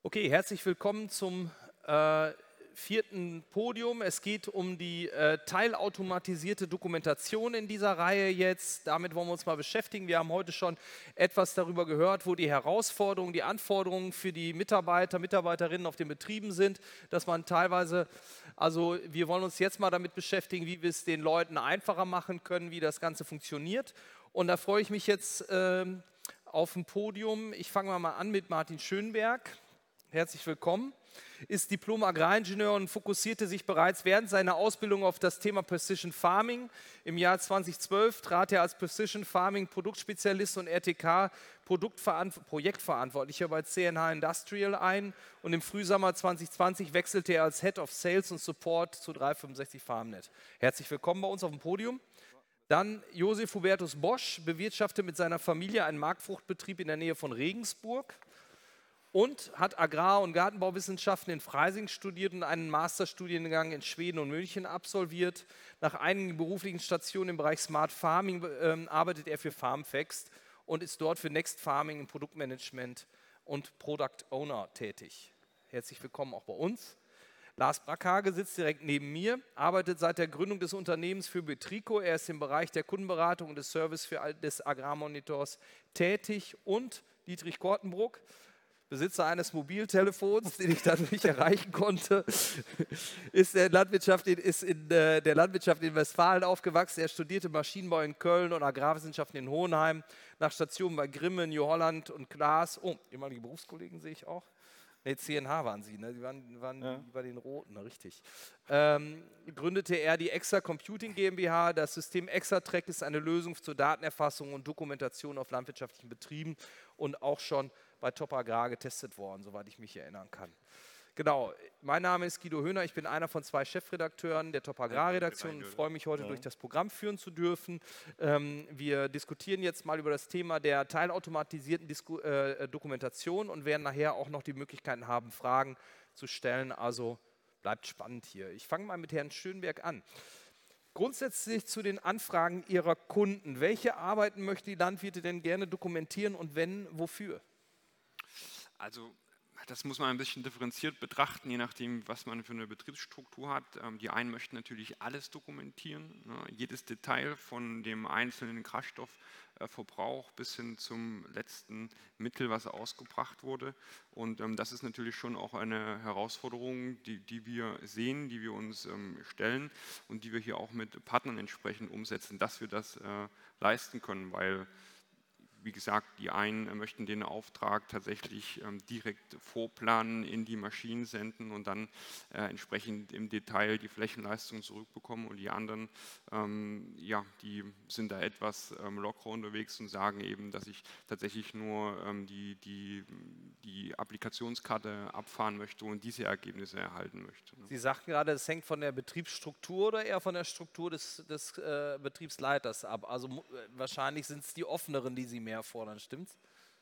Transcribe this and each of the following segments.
Okay, herzlich willkommen zum vierten Podium. Es geht um die teilautomatisierte Dokumentation in dieser Reihe jetzt. Damit wollen wir uns mal beschäftigen. Wir haben heute schon etwas darüber gehört, wo die Herausforderungen, die Anforderungen für die Mitarbeiter, Mitarbeiterinnen auf den Betrieben sind, dass man teilweise, also wir wollen uns jetzt mal damit beschäftigen, wie wir es den Leuten einfacher machen können, wie das Ganze funktioniert. Und da freue ich mich jetzt auf dem Podium. Ich fange mal an mit Martin Schönberg. Herzlich willkommen. Ist Diplom-Agraringenieur und fokussierte sich bereits während seiner Ausbildung auf das Thema Precision Farming. Im Jahr 2012 trat er als Precision Farming Produktspezialist und RTK Projektverantwortlicher bei CNH Industrial ein und im Frühsommer 2020 wechselte er als Head of Sales und Support zu 365 FarmNet. Herzlich willkommen bei uns auf dem Podium. Dann Josef Hubertus Bosch bewirtschaftet mit seiner Familie einen Marktfruchtbetrieb in der Nähe von Regensburg und hat Agrar- und Gartenbauwissenschaften in Freising studiert und einen Masterstudiengang in Schweden und München absolviert. Nach einigen beruflichen Stationen im Bereich Smart Farming arbeitet er für FarmFacts und ist dort für Next Farming im Produktmanagement und Product Owner tätig. Herzlich willkommen auch bei uns. Lars Brackhage sitzt direkt neben mir, arbeitet seit der Gründung des Unternehmens für Betrico. Er ist im Bereich der Kundenberatung und des Service des Agrarmonitors tätig. Und Dietrich Kortenbruck, Besitzer eines Mobiltelefons, den ich dadurch erreichen konnte, ist in der Landwirtschaft in Westfalen aufgewachsen. Er studierte Maschinenbau in Köln und Agrarwissenschaften in Hohenheim, nach Stationen bei Grimme, New Holland und Klaas. Oh, ehemalige Berufskollegen sehe ich auch. Ne, CNH waren Sie, ne? Die waren ja bei den Roten, richtig. Gründete er die Exa Computing GmbH. Das System Exatrack ist eine Lösung zur Datenerfassung und Dokumentation auf landwirtschaftlichen Betrieben und auch schon bei Top Agrar getestet worden, soweit ich mich erinnern kann. Genau, mein Name ist Guido Höhner, ich bin einer von 2 Chefredakteuren der Top Agrar-Redaktion und freue mich heute durch das Programm führen zu dürfen. Wir diskutieren jetzt mal über das Thema der teilautomatisierten Dokumentation und werden nachher auch noch die Möglichkeiten haben, Fragen zu stellen. Also bleibt spannend hier. Ich fange mal mit Herrn Schönberg an. Grundsätzlich zu den Anfragen Ihrer Kunden. Welche Arbeiten möchten die Landwirte denn gerne dokumentieren und wenn, wofür? Also das muss man ein bisschen differenziert betrachten, je nachdem, was man für eine Betriebsstruktur hat. Die einen möchten natürlich alles dokumentieren, ne, jedes Detail von dem einzelnen Kraftstoffverbrauch bis hin zum letzten Mittel, was ausgebracht wurde. Und das ist natürlich schon auch eine Herausforderung, die wir sehen, die wir uns stellen und die wir hier auch mit Partnern entsprechend umsetzen, dass wir das leisten können, weil wie gesagt, die einen möchten den Auftrag tatsächlich direkt vorplanen, in die Maschinen senden und dann entsprechend im Detail die Flächenleistung zurückbekommen und die anderen, ja, die sind da etwas lockerer unterwegs und sagen eben, dass ich tatsächlich nur die Applikationskarte abfahren möchte und diese Ergebnisse erhalten möchte. Ne? Sie sagten gerade, es hängt von der Betriebsstruktur oder eher von der Struktur des Betriebsleiters ab. Also wahrscheinlich sind es die offeneren, die Sie mehr fordern, stimmt's?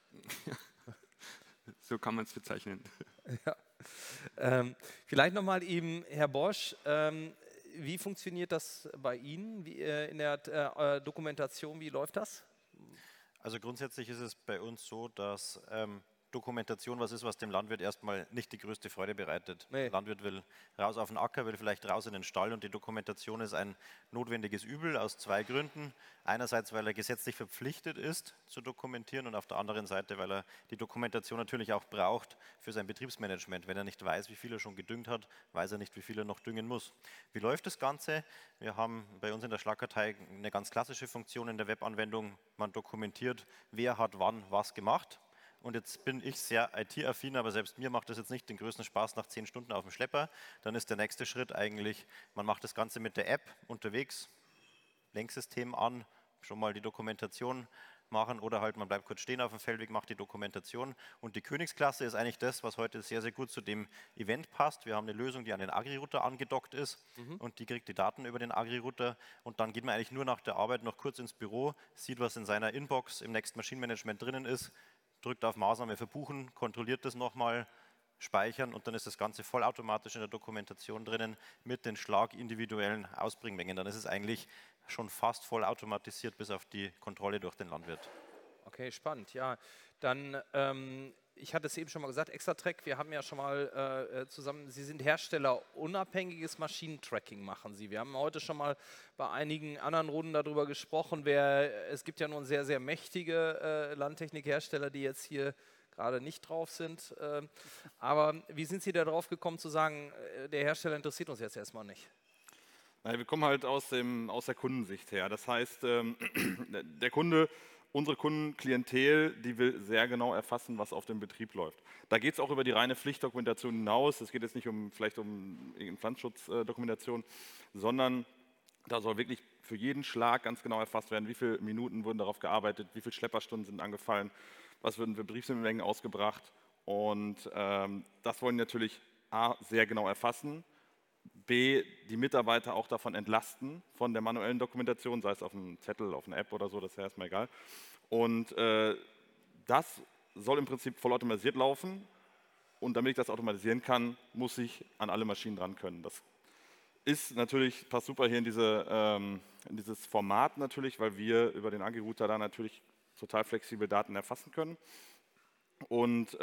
So kann man es bezeichnen. Ja. Vielleicht nochmal eben, Herr Bosch, wie funktioniert das bei Ihnen in der Dokumentation? Wie läuft das? Also grundsätzlich ist es bei uns so, dass Dokumentation was ist, was dem Landwirt erstmal nicht die größte Freude bereitet. Nee. Der Landwirt will raus auf den Acker, will vielleicht raus in den Stall und die Dokumentation ist ein notwendiges Übel aus 2 Gründen. Einerseits, weil er gesetzlich verpflichtet ist zu dokumentieren und auf der anderen Seite, weil er die Dokumentation natürlich auch braucht für sein Betriebsmanagement. Wenn er nicht weiß, wie viel er schon gedüngt hat, weiß er nicht, wie viel er noch düngen muss. Wie läuft das Ganze? Wir haben bei uns in der Schlagkartei eine ganz klassische Funktion in der Webanwendung. Man dokumentiert, wer hat wann was gemacht. Und jetzt bin ich sehr IT-affin, aber selbst mir macht das jetzt nicht den größten Spaß nach 10 Stunden auf dem Schlepper. Dann ist der nächste Schritt eigentlich, man macht das Ganze mit der App unterwegs, Lenksystem an, schon mal die Dokumentation machen oder halt man bleibt kurz stehen auf dem Feldweg, macht die Dokumentation. Und die Königsklasse ist eigentlich das, was heute sehr, sehr gut zu dem Event passt. Wir haben eine Lösung, die an den Agri-Router angedockt ist und die kriegt die Daten über den Agri-Router und dann geht man eigentlich nur nach der Arbeit noch kurz ins Büro, sieht, was in seiner Inbox im Next Machine Management drinnen ist, drückt auf Maßnahme verbuchen, kontrolliert das nochmal, speichern und dann ist das Ganze vollautomatisch in der Dokumentation drinnen mit den schlagindividuellen Ausbringmengen. Dann ist es eigentlich schon fast vollautomatisiert bis auf die Kontrolle durch den Landwirt. Okay, spannend. Ja, dann ich hatte es eben schon mal gesagt, Exatrek, wir haben ja schon mal zusammen, Sie sind Hersteller, unabhängiges Maschinentracking machen Sie. Wir haben heute schon mal bei einigen anderen Runden darüber gesprochen, es gibt ja nun sehr, sehr mächtige Landtechnikhersteller, die jetzt hier gerade nicht drauf sind. Aber wie sind Sie da drauf gekommen zu sagen, der Hersteller interessiert uns jetzt erstmal nicht? Naja, wir kommen halt aus der Kundensicht her. Das heißt, der Kunde, unsere Kundenklientel, die will sehr genau erfassen, was auf dem Betrieb läuft. Da geht es auch über die reine Pflichtdokumentation hinaus. Es geht jetzt nicht vielleicht um irgendeine Pflanzenschutzdokumentation, sondern da soll wirklich für jeden Schlag ganz genau erfasst werden, wie viele Minuten wurden darauf gearbeitet, wie viele Schlepperstunden sind angefallen, was würden für Betriebsmengen ausgebracht. Und das wollen wir natürlich A, sehr genau erfassen, B, die Mitarbeiter auch davon entlasten, von der manuellen Dokumentation, sei es auf einem Zettel, auf einer App oder so, das ist ja erstmal egal. Und das soll im Prinzip vollautomatisiert laufen. Und damit ich das automatisieren kann, muss ich an alle Maschinen dran können. Das ist natürlich, passt super hier in dieses Format natürlich, weil wir über den Agri-Router da natürlich total flexibel Daten erfassen können. Und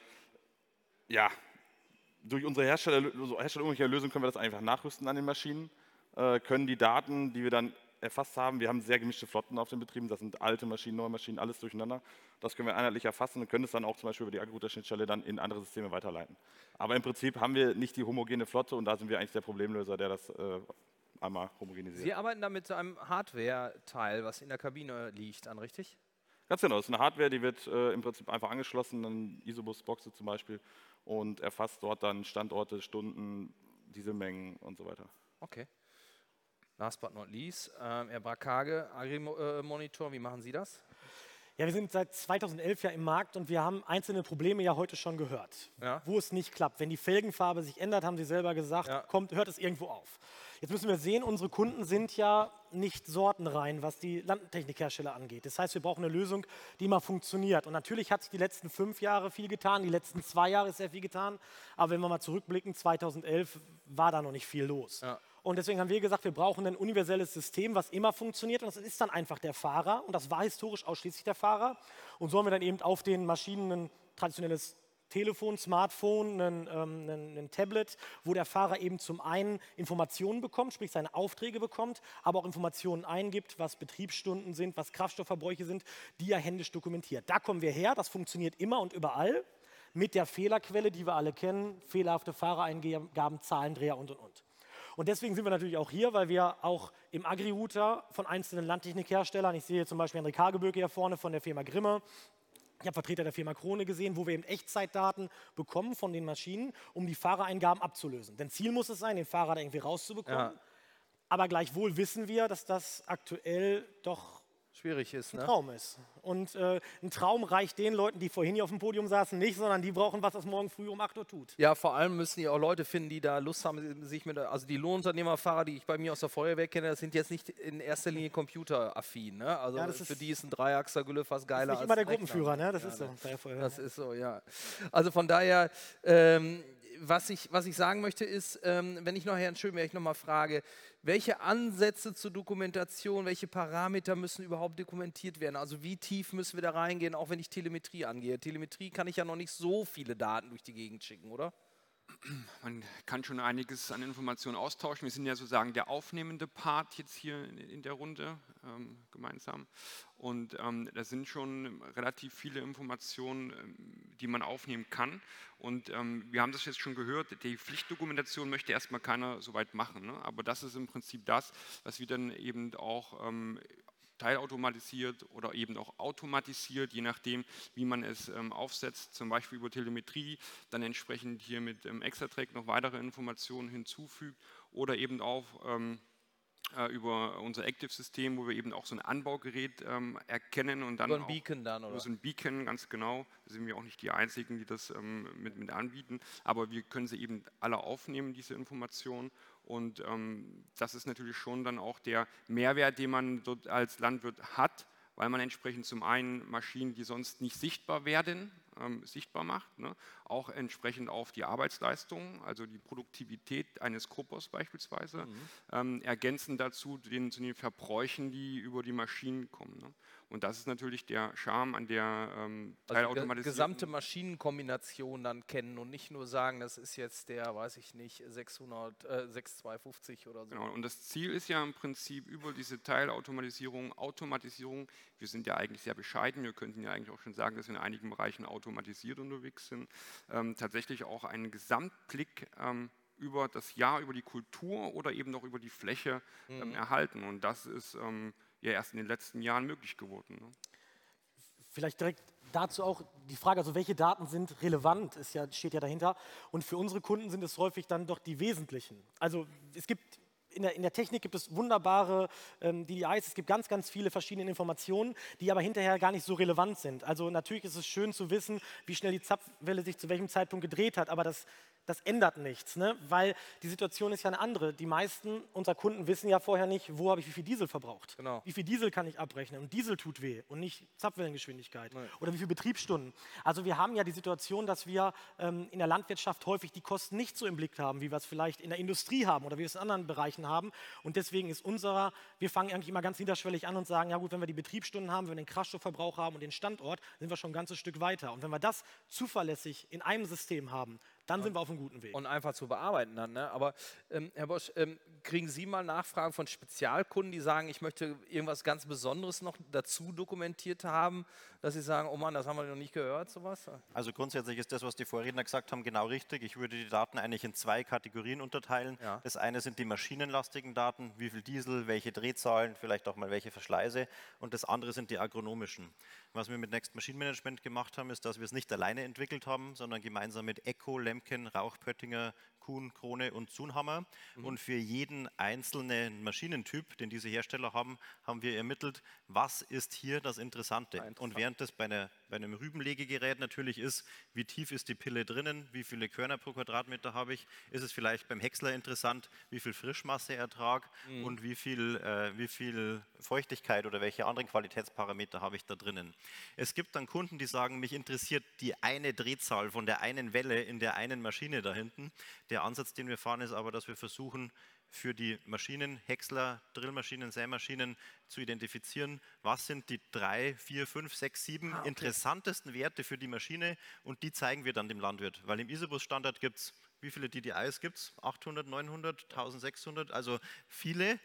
ja, durch unsere herstellerunabhängige Lösung können wir das einfach nachrüsten an den Maschinen, können die Daten, die wir dann erfasst haben, wir haben sehr gemischte Flotten auf den Betrieben, das sind alte Maschinen, neue Maschinen, alles durcheinander. Das können wir einheitlich erfassen und können es dann auch zum Beispiel über die Agri-Router-Schnittstelle dann in andere Systeme weiterleiten. Aber im Prinzip haben wir nicht die homogene Flotte und da sind wir eigentlich der Problemlöser, der das einmal homogenisiert. Sie arbeiten da mit einem Hardware-Teil, was in der Kabine liegt, an, richtig? Ganz genau, das ist eine Hardware, die wird im Prinzip einfach angeschlossen, an Isobus-Boxe zum Beispiel, und erfasst dort dann Standorte, Stunden, Dieselmengen und so weiter. Okay. Last but not least, Herr Brackhage, Agri-Monitor, wie machen Sie das? Ja, wir sind seit 2011 ja im Markt und wir haben einzelne Probleme ja heute schon gehört, wo es nicht klappt. Wenn die Felgenfarbe sich ändert, haben Sie selber gesagt, hört es irgendwo auf. Jetzt müssen wir sehen, unsere Kunden sind ja nicht sortenrein, was die Landtechnikhersteller angeht. Das heißt, wir brauchen eine Lösung, die mal funktioniert. Und natürlich hat sich die letzten 5 Jahre viel getan, die letzten 2 Jahre ist sehr viel getan. Aber wenn wir mal zurückblicken, 2011 war da noch nicht viel los. Ja. Und deswegen haben wir gesagt, wir brauchen ein universelles System, was immer funktioniert. Und das ist dann einfach der Fahrer. Und das war historisch ausschließlich der Fahrer. Und so haben wir dann eben auf den Maschinen ein traditionelles Telefon, Smartphone, ein Tablet, wo der Fahrer eben zum einen Informationen bekommt, sprich seine Aufträge bekommt, aber auch Informationen eingibt, was Betriebsstunden sind, was Kraftstoffverbräuche sind, die er händisch dokumentiert. Da kommen wir her, das funktioniert immer und überall mit der Fehlerquelle, die wir alle kennen, fehlerhafte Fahrereingaben, Zahlendreher und. Und deswegen sind wir natürlich auch hier, weil wir auch im Agri-Router von einzelnen Landtechnikherstellern, ich sehe zum Beispiel Henrik Hageböke hier vorne von der Firma Grimme, ich habe Vertreter der Firma Krone gesehen, wo wir eben Echtzeitdaten bekommen von den Maschinen, um die Fahrereingaben abzulösen. Denn Ziel muss es sein, den Fahrer da irgendwie rauszubekommen. Ja. Aber gleichwohl wissen wir, dass das aktuell doch schwierig ist, ein Traum ist. Und ein Traum reicht den Leuten, die vorhin hier auf dem Podium saßen, nicht, sondern die brauchen was, das morgen früh um 8 Uhr tut. Ja, vor allem müssen die auch Leute finden, die da Lust haben, sich also die Lohnunternehmerfahrer, die ich bei mir aus der Feuerwehr kenne, das sind jetzt nicht in erster Linie computeraffin. Ne? Also ja, für die ist ein Dreiachser-Gülle fast geiler als nicht immer der Gruppenführer, ne? Das ist so bei der Feuerwehr. Das ist so, ja. Also von daher, was ich sagen möchte ist, wenn ich noch Herrn Schönberg noch mal frage, welche Ansätze zur Dokumentation, welche Parameter müssen überhaupt dokumentiert werden? Also wie tief müssen wir da reingehen, auch wenn ich Telemetrie angehe? Telemetrie kann ich ja noch nicht so viele Daten durch die Gegend schicken, oder? Man kann schon einiges an Informationen austauschen. Wir sind ja sozusagen der aufnehmende Part jetzt hier in der Runde gemeinsam. Und da sind schon relativ viele Informationen, die man aufnehmen kann. Und wir haben das jetzt schon gehört, die Pflichtdokumentation möchte erstmal keiner so weit machen. Ne? Aber das ist im Prinzip das, was wir dann eben auch teilautomatisiert oder eben auch automatisiert, je nachdem, wie man es aufsetzt, zum Beispiel über Telemetrie, dann entsprechend hier mit Exatrek noch weitere Informationen hinzufügt oder eben auch über unser Active-System, wo wir eben auch so ein Anbaugerät erkennen und dann über ein Beacon dann, oder? Über so ein Beacon, ganz genau. Da sind wir auch nicht die Einzigen, die das mit anbieten, aber wir können sie eben alle aufnehmen, diese Informationen. Und das ist natürlich schon dann auch der Mehrwert, den man dort als Landwirt hat, weil man entsprechend zum einen Maschinen, die sonst nicht sichtbar werden, sichtbar macht. Ne? auch entsprechend auf die Arbeitsleistung, also die Produktivität eines Gruppers beispielsweise, ergänzend dazu zu den Verbräuchen, die über die Maschinen kommen. Ne? Und das ist natürlich der Charme an der Teilautomatisierung. Also gesamte Maschinenkombination dann kennen und nicht nur sagen, das ist jetzt der, weiß ich nicht, 6250 oder so. Genau, und das Ziel ist ja im Prinzip über diese Teilautomatisierung, Automatisierung, wir sind ja eigentlich sehr bescheiden, wir könnten ja eigentlich auch schon sagen, dass wir in einigen Bereichen automatisiert unterwegs sind, tatsächlich auch einen Gesamtblick über das Jahr, über die Kultur oder eben noch über die Fläche erhalten. Und das ist ja erst in den letzten Jahren möglich geworden. Ne? Vielleicht direkt dazu auch die Frage, also welche Daten sind relevant, steht ja dahinter. Und für unsere Kunden sind es häufig dann doch die wesentlichen. Also es gibt in der Technik gibt es wunderbare DDIs, es gibt ganz, ganz viele verschiedene Informationen, die aber hinterher gar nicht so relevant sind. Also natürlich ist es schön zu wissen, wie schnell die Zapfwelle sich zu welchem Zeitpunkt gedreht hat, aber das ändert nichts, ne? Weil die Situation ist ja eine andere. Die meisten unserer Kunden wissen ja vorher nicht, wo habe ich wie viel Diesel verbraucht. Genau. Wie viel Diesel kann ich abrechnen? Und Diesel tut weh und nicht Zapfwellengeschwindigkeit. Nein. Oder wie viele Betriebsstunden. Also wir haben ja die Situation, dass wir in der Landwirtschaft häufig die Kosten nicht so im Blick haben, wie wir es vielleicht in der Industrie haben oder wie wir es in anderen Bereichen haben. Und deswegen ist wir fangen eigentlich immer ganz niederschwellig an und sagen, ja gut, wenn wir die Betriebsstunden haben, wenn wir den Kraftstoffverbrauch haben und den Standort, sind wir schon ein ganzes Stück weiter. Und wenn wir das zuverlässig in einem System haben, dann sind wir auf einem guten Weg. Und einfach zu bearbeiten dann. Ne? Aber Herr Bosch, kriegen Sie mal Nachfragen von Spezialkunden, die sagen, ich möchte irgendwas ganz Besonderes noch dazu dokumentiert haben, dass Sie sagen, oh Mann, das haben wir noch nicht gehört, sowas? Also grundsätzlich ist das, was die Vorredner gesagt haben, genau richtig. Ich würde die Daten eigentlich in 2 Kategorien unterteilen. Ja. Das eine sind die maschinenlastigen Daten, wie viel Diesel, welche Drehzahlen, vielleicht auch mal welche Verschleiße. Und das andere sind die agronomischen. Was wir mit Next Machine Management gemacht haben, ist, dass wir es nicht alleine entwickelt haben, sondern gemeinsam mit Echo, Lemken, Rauch, Pöttinger, Kuhn, Krone und Zunhammer. Und für jeden einzelnen Maschinentyp, den diese Hersteller haben, haben wir ermittelt, was ist hier das Interessante. Und während das bei einem Rübenlegegerät natürlich ist, wie tief ist die Pille drinnen, wie viele Körner pro Quadratmeter habe ich, ist es vielleicht beim Häcksler interessant, wie viel Frischmasseertrag und wie viel Feuchtigkeit oder welche anderen Qualitätsparameter habe ich da drinnen. Es gibt dann Kunden, die sagen, mich interessiert die eine Drehzahl von der einen Welle in der einen Maschine da hinten. Der Ansatz, den wir fahren, ist aber, dass wir versuchen, für die Maschinen, Häcksler, Drillmaschinen, Sämaschinen zu identifizieren, was sind die 3, 4, 5, 6, 7 interessantesten Werte für die Maschine und die zeigen wir dann dem Landwirt. Weil im Isobus-Standard gibt es, wie viele DDIs gibt es? 800, 900, 1600, also viele.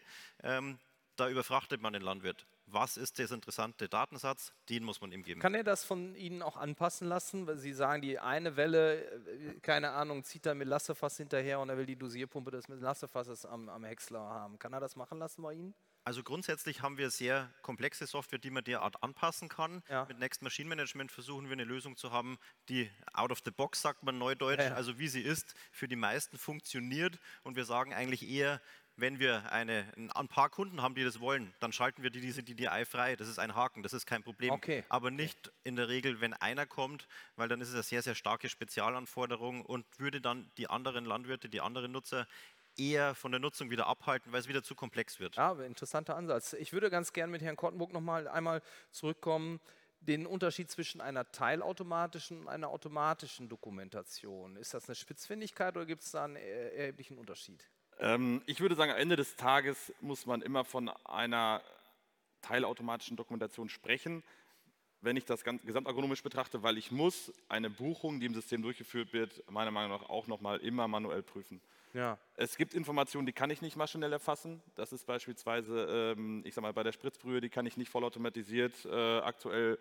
Da überfrachtet man den Landwirt. Was ist der interessante Datensatz? Den muss man ihm geben. Kann er das von Ihnen auch anpassen lassen? Weil Sie sagen, die eine Welle, keine Ahnung, zieht er mit Lassefass hinterher und er will die Dosierpumpe des Lassefasses am Häcksler haben. Kann er das machen lassen bei Ihnen? Also grundsätzlich haben wir sehr komplexe Software, die man derart anpassen kann. Ja. Mit Next Machine Management versuchen wir eine Lösung zu haben, die out of the box, sagt man neudeutsch, also wie sie ist, für die meisten funktioniert. Und wir sagen eigentlich eher, wenn wir ein paar Kunden haben, die das wollen, dann schalten wir diese DDI frei. Das ist ein Haken, das ist kein Problem. Okay. Aber nicht in der Regel, wenn einer kommt, weil dann ist es eine sehr, sehr starke Spezialanforderung und würde dann die anderen Landwirte, die anderen Nutzer eher von der Nutzung wieder abhalten, weil es wieder zu komplex wird. Ja, interessanter Ansatz. Ich würde ganz gern mit Herrn Kottenburg noch mal einmal zurückkommen, den Unterschied zwischen einer teilautomatischen und einer automatischen Dokumentation. Ist das eine Spitzfindigkeit oder gibt es da einen erheblichen Unterschied? Ich würde sagen, am Ende des Tages muss man immer von einer teilautomatischen Dokumentation sprechen, wenn ich das gesamtagronomisch betrachte, weil ich muss eine Buchung, die im System durchgeführt wird, meiner Meinung nach auch nochmal immer manuell prüfen. Ja. Es gibt Informationen, die kann ich nicht maschinell erfassen. Das ist beispielsweise, ich sag mal, bei der Spritzbrühe, die kann ich nicht vollautomatisiert aktuell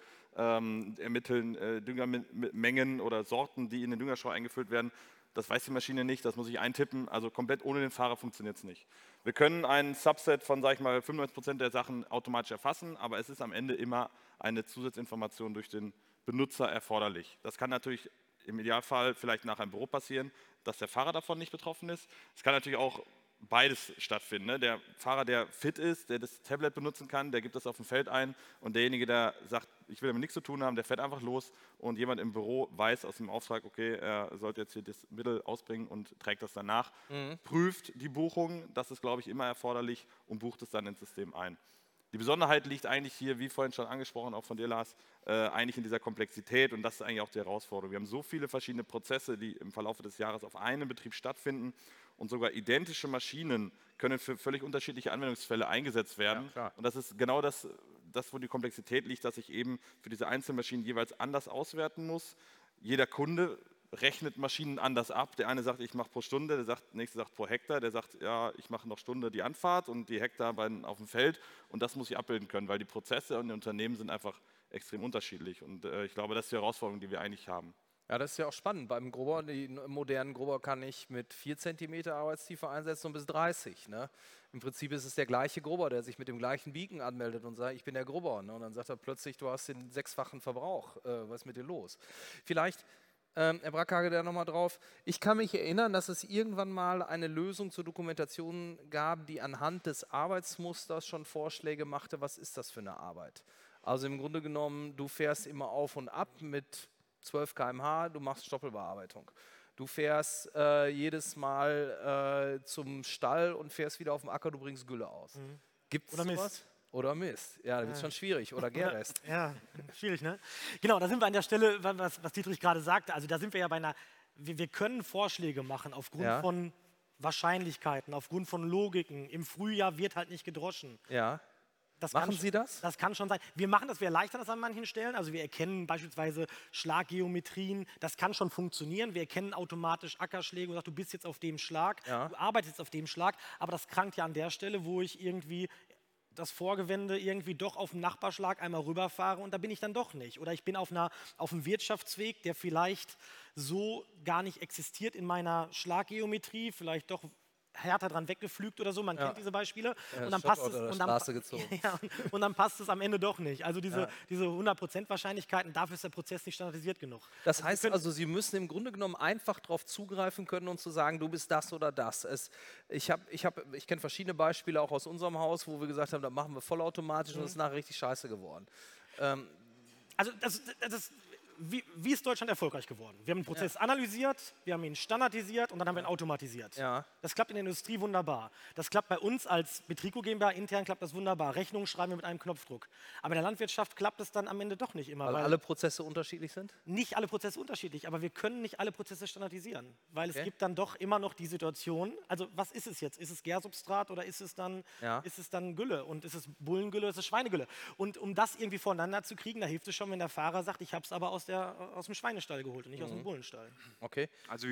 ermitteln, Düngermengen oder Sorten, die in den Düngerstreu eingefüllt werden. Das weiß die Maschine nicht, das muss ich eintippen, also komplett ohne den Fahrer funktioniert es nicht. Wir können ein Subset von, sag ich mal, 95% der Sachen automatisch erfassen, aber es ist am Ende immer eine Zusatzinformation durch den Benutzer erforderlich. Das kann natürlich im Idealfall vielleicht nach einem Büro passieren, dass der Fahrer davon nicht betroffen ist. Es kann natürlich auch beides stattfinden. Ne? Der Fahrer, der fit ist, der das Tablet benutzen kann, der gibt das auf dem Feld ein und derjenige, der sagt, ich will damit nichts zu tun haben, der fährt einfach los und jemand im Büro weiß aus dem Auftrag, okay, er sollte jetzt hier das Mittel ausbringen und trägt das danach, prüft die Buchung, das ist, glaube ich, immer erforderlich und bucht es dann ins System ein. Die Besonderheit liegt eigentlich hier, wie vorhin schon angesprochen, auch von dir, Lars, eigentlich in dieser Komplexität und das ist eigentlich auch die Herausforderung. Wir haben so viele verschiedene Prozesse, die im Verlauf des Jahres auf einem Betrieb stattfinden und sogar identische Maschinen können für völlig unterschiedliche Anwendungsfälle eingesetzt werden. Ja, und das ist genau das, wo die Komplexität liegt, dass ich eben für diese einzelnen Maschinen jeweils anders auswerten muss. Jeder Kunde rechnet Maschinen anders ab. Der eine sagt, ich mache pro Stunde, der nächste sagt pro Hektar, der sagt, ja, ich mache noch Stunde die Anfahrt und die Hektar auf dem Feld und das muss ich abbilden können, weil die Prozesse und die Unternehmen sind einfach extrem unterschiedlich und ich glaube, das ist die Herausforderung, die wir eigentlich haben. Ja, das ist ja auch spannend. Beim Grubber, den modernen Grubber kann ich mit 4 cm Arbeitstiefe einsetzen und bis 30. Ne? Im Prinzip ist es der gleiche Grubber, der sich mit dem gleichen Beacon anmeldet und sagt, ich bin der Grubber. Ne? Und dann sagt er plötzlich, du hast den 6-fachen Verbrauch. Was ist mit dir los? Vielleicht Herr Brackhage, da nochmal drauf. Ich kann mich erinnern, dass es irgendwann mal eine Lösung zur Dokumentation gab, die anhand des Arbeitsmusters schon Vorschläge machte. Was ist das für eine Arbeit? Also im Grunde genommen, du fährst immer auf und ab mit 12 km/h, du machst Stoppelbearbeitung. Du fährst jedes Mal zum Stall und fährst wieder auf dem Acker, du bringst Gülle aus. Gibt es sowas? Oder Mist. Ja, da wird es schon schwierig. Oder Gärrest. Ja, schwierig, ne? Genau, da sind wir an der Stelle, was Dietrich gerade sagte. Also da sind wir ja bei einer, wir können Vorschläge machen aufgrund von Wahrscheinlichkeiten, aufgrund von Logiken. Im Frühjahr wird halt nicht gedroschen. Ja. Machen Sie das? Das kann schon sein. Wir machen das, wir erleichtern das an manchen Stellen. Also wir erkennen beispielsweise Schlaggeometrien. Das kann schon funktionieren. Wir erkennen automatisch Ackerschläge und sagen, du bist jetzt auf dem Schlag, du arbeitest jetzt auf dem Schlag. Aber das krankt ja an der Stelle, wo ich irgendwie das Vorgewende irgendwie doch auf dem Nachbarschlag einmal rüberfahre und da bin ich dann doch nicht. Oder ich bin auf einem Wirtschaftsweg, der vielleicht so gar nicht existiert in meiner Schlaggeometrie, vielleicht doch härter dran weggepflügt oder so, man kennt diese Beispiele. Und dann passt es und dann passt es am Ende doch nicht. Also diese 100% Wahrscheinlichkeiten, dafür ist der Prozess nicht standardisiert genug. Das heißt also, Sie müssen im Grunde genommen einfach darauf zugreifen können und zu sagen, du bist das oder das. Ich kenne verschiedene Beispiele auch aus unserem Haus, wo wir gesagt haben, da machen wir vollautomatisch und es ist nachher richtig scheiße geworden. Also wie ist Deutschland erfolgreich geworden? Wir haben den Prozess analysiert, wir haben ihn standardisiert und dann haben wir ihn automatisiert. Ja. Das klappt in der Industrie wunderbar. Das klappt bei uns als Betrico GmbH intern, klappt das wunderbar. Rechnungen schreiben wir mit einem Knopfdruck. Aber in der Landwirtschaft klappt es dann am Ende doch nicht immer. Weil alle Prozesse unterschiedlich sind? Nicht alle Prozesse unterschiedlich, aber wir können nicht alle Prozesse standardisieren. Weil es gibt dann doch immer noch die Situation, also was ist es jetzt? Ist es Gärsubstrat oder ist es dann Gülle? Und ist es Bullengülle oder ist es Schweinegülle? Und um das irgendwie voneinander zu kriegen, da hilft es schon, wenn der Fahrer sagt, ich habe es aber aus dem Schweinestall geholt und nicht aus dem Bullenstall. Okay. Also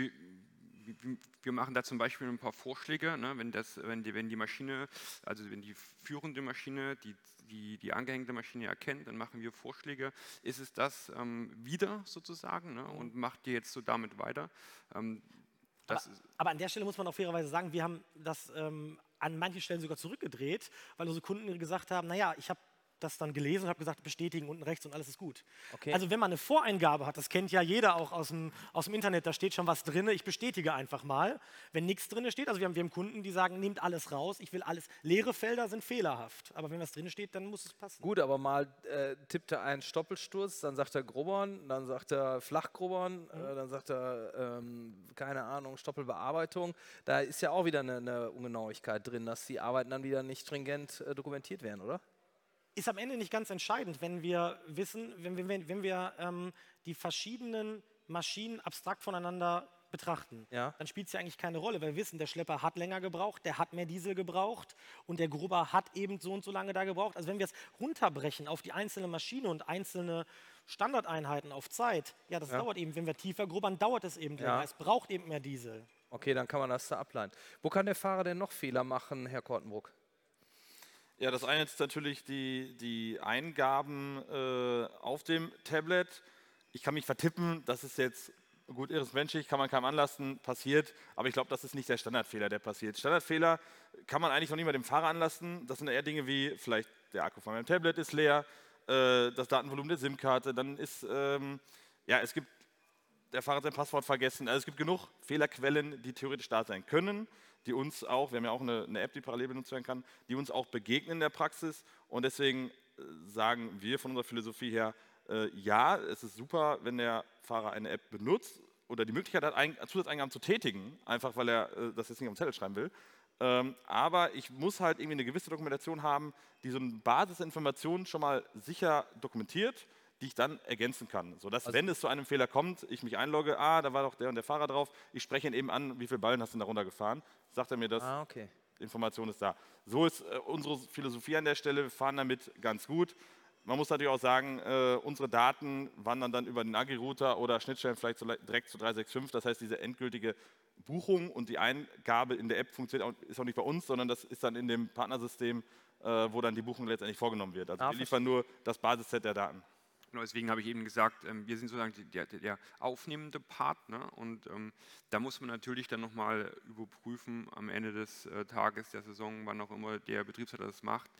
wir machen da zum Beispiel ein paar Vorschläge, ne, wenn die Maschine, also wenn die führende Maschine die angehängte Maschine erkennt, dann machen wir Vorschläge. Ist es das wieder sozusagen, ne, und macht ihr jetzt so damit weiter? Aber an der Stelle muss man auch fairerweise sagen, wir haben das an manchen Stellen sogar zurückgedreht, weil unsere Kunden gesagt haben, naja, ich habe das dann gelesen und habe gesagt, bestätigen unten rechts und alles ist gut. Okay. Also wenn man eine Voreingabe hat, das kennt ja jeder auch aus dem Internet, da steht schon was drin, ich bestätige einfach mal. Wenn nichts drin steht, also wir haben Kunden, die sagen, nehmt alles raus, ich will alles, leere Felder sind fehlerhaft, aber wenn was drin steht, dann muss es passen. Gut, aber mal tippt er einen Stoppelsturz, dann sagt er Grubbern, dann sagt er Flachgrubbern, dann sagt er, keine Ahnung, Stoppelbearbeitung. Da ist ja auch wieder eine Ungenauigkeit drin, dass die Arbeiten dann wieder nicht stringent dokumentiert werden, oder? Ist am Ende nicht ganz entscheidend, wenn wir wissen, wenn wir die verschiedenen Maschinen abstrakt voneinander betrachten, dann spielt es ja eigentlich keine Rolle, weil wir wissen, der Schlepper hat länger gebraucht, der hat mehr Diesel gebraucht und der Grubber hat eben so und so lange da gebraucht. Also wenn wir es runterbrechen auf die einzelne Maschine und einzelne Standardeinheiten auf Zeit, das dauert eben, wenn wir tiefer grubbern, dauert es eben länger, es braucht eben mehr Diesel. Okay, dann kann man das da ableiten. Wo kann der Fahrer denn noch Fehler machen, Herr Kortenbruck? Ja, das eine ist natürlich die Eingaben auf dem Tablet. Ich kann mich vertippen, das ist jetzt gut menschlich, kann man keinem anlasten, passiert, aber ich glaube, das ist nicht der Standardfehler, der passiert. Standardfehler kann man eigentlich noch nicht mal dem Fahrer anlasten. Das sind eher Dinge wie vielleicht der Akku von meinem Tablet ist leer, das Datenvolumen der SIM-Karte, dann ist, es gibt, der Fahrer hat sein Passwort vergessen. Also es gibt genug Fehlerquellen, die theoretisch da sein können, die uns auch, wir haben ja auch eine App, die parallel benutzt werden kann, die uns auch begegnen in der Praxis. Und deswegen sagen wir von unserer Philosophie her, es ist super, wenn der Fahrer eine App benutzt oder die Möglichkeit hat, Zusatzeingaben zu tätigen, einfach weil er das jetzt nicht am Zettel schreiben will. aber ich muss halt irgendwie eine gewisse Dokumentation haben, die so eine Basisinformation schon mal sicher dokumentiert, die ich dann ergänzen kann. Sodass, also, wenn es zu einem Fehler kommt, ich mich einlogge, da war doch der und der Fahrer drauf, ich spreche ihn eben an, wie viele Ballen hast du da runtergefahren, sagt er mir das, okay. Die Information ist da. So ist unsere Philosophie an der Stelle, wir fahren damit ganz gut. Man muss natürlich auch sagen, unsere Daten wandern dann über den Agri-Router oder Schnittstellen vielleicht direkt zu 365, das heißt, diese endgültige Buchung und die Eingabe in der App ist auch nicht bei uns, sondern das ist dann in dem Partnersystem, wo dann die Buchung letztendlich vorgenommen wird. Also wir liefern nur das Basisset der Daten. Genau, deswegen habe ich eben gesagt, wir sind sozusagen der aufnehmende Partner und da muss man natürlich dann nochmal überprüfen am Ende des Tages, der Saison, wann auch immer der Betriebsleiter das macht.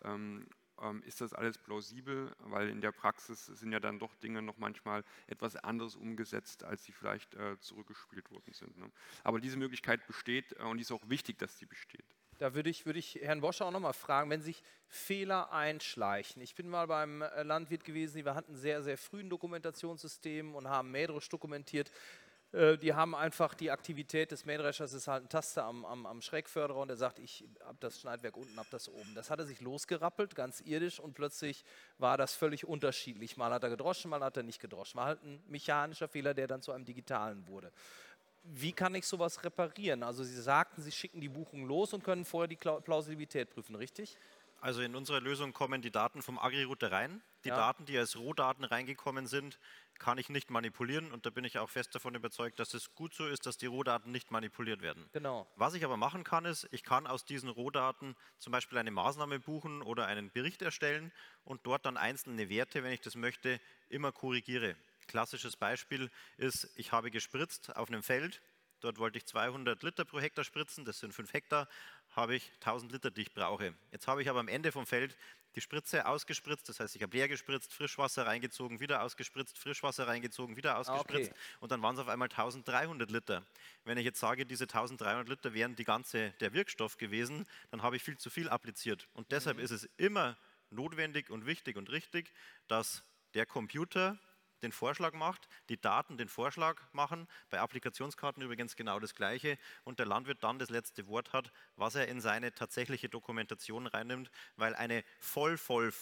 Ist das alles plausibel? Weil in der Praxis sind ja dann doch Dinge noch manchmal etwas anders umgesetzt, als sie vielleicht zurückgespielt worden sind. Ne? Aber diese Möglichkeit besteht und es ist auch wichtig, dass sie besteht. Da würde ich Herrn Boscher auch nochmal fragen, wenn sich Fehler einschleichen. Ich bin mal beim Landwirt gewesen, wir hatten sehr, sehr früh ein Dokumentationssystem und haben Mähdresch dokumentiert. Die haben einfach die Aktivität des Mähdreschers, ist halt ein Taster am Schrägförderer und er sagt, ich habe das Schneidwerk unten, habe das oben. Das hat er sich losgerappelt, ganz irdisch und plötzlich war das völlig unterschiedlich. Mal hat er gedroschen, mal hat er nicht gedroschen. War halt ein mechanischer Fehler, der dann zu einem digitalen wurde. Wie kann ich sowas reparieren? Also Sie sagten, Sie schicken die Buchung los und können vorher die Plausibilität prüfen, richtig? Also in unserer Lösung kommen die Daten vom Agri-Router rein. Die Daten, die als Rohdaten reingekommen sind, kann ich nicht manipulieren und da bin ich auch fest davon überzeugt, dass es gut so ist, dass die Rohdaten nicht manipuliert werden. Genau. Was ich aber machen kann, ist, ich kann aus diesen Rohdaten zum Beispiel eine Maßnahme buchen oder einen Bericht erstellen und dort dann einzelne Werte, wenn ich das möchte, immer korrigiere. Klassisches Beispiel ist, ich habe gespritzt auf einem Feld, dort wollte ich 200 Liter pro Hektar spritzen, das sind 5 Hektar, habe ich 1000 Liter, die ich brauche. Jetzt habe ich aber am Ende vom Feld die Spritze ausgespritzt, das heißt, ich habe leer gespritzt, Frischwasser reingezogen, wieder ausgespritzt, Frischwasser reingezogen, wieder ausgespritzt und dann waren es auf einmal 1300 Liter. Wenn ich jetzt sage, diese 1300 Liter wären der Wirkstoff gewesen, dann habe ich viel zu viel appliziert und deshalb ist es immer notwendig und wichtig und richtig, dass der Computer den Vorschlag macht, die Daten den Vorschlag machen, bei Applikationskarten übrigens genau das Gleiche und der Landwirt dann das letzte Wort hat, was er in seine tatsächliche Dokumentation reinnimmt, weil eine voll